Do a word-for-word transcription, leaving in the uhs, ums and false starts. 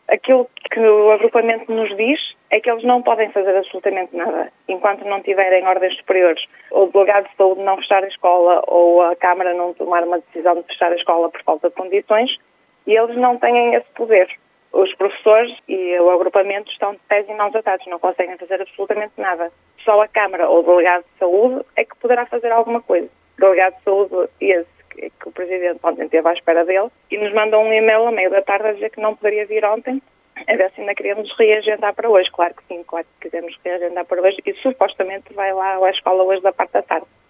Aquilo que o agrupamento nos diz é que eles não podem fazer absolutamente nada enquanto não tiverem ordens superiores. Ou o delegado de saúde não fechar a escola ou a Câmara não tomar uma decisão de fechar a escola por falta de condições, e eles não têm esse poder. Os professores e o agrupamento estão de pés e mãos atados, não conseguem fazer absolutamente nada. Só a Câmara ou o delegado de saúde é que poderá fazer alguma coisa. O delegado de saúde, esse que, que o Presidente ontem esteve à espera dele, e nos mandou um e-mail à meia da tarde a dizer que não poderia vir ontem, a ver se ainda queríamos reagendar para hoje. Claro que sim, claro que queremos reagendar para hoje, e supostamente vai lá à escola hoje da parte da tarde.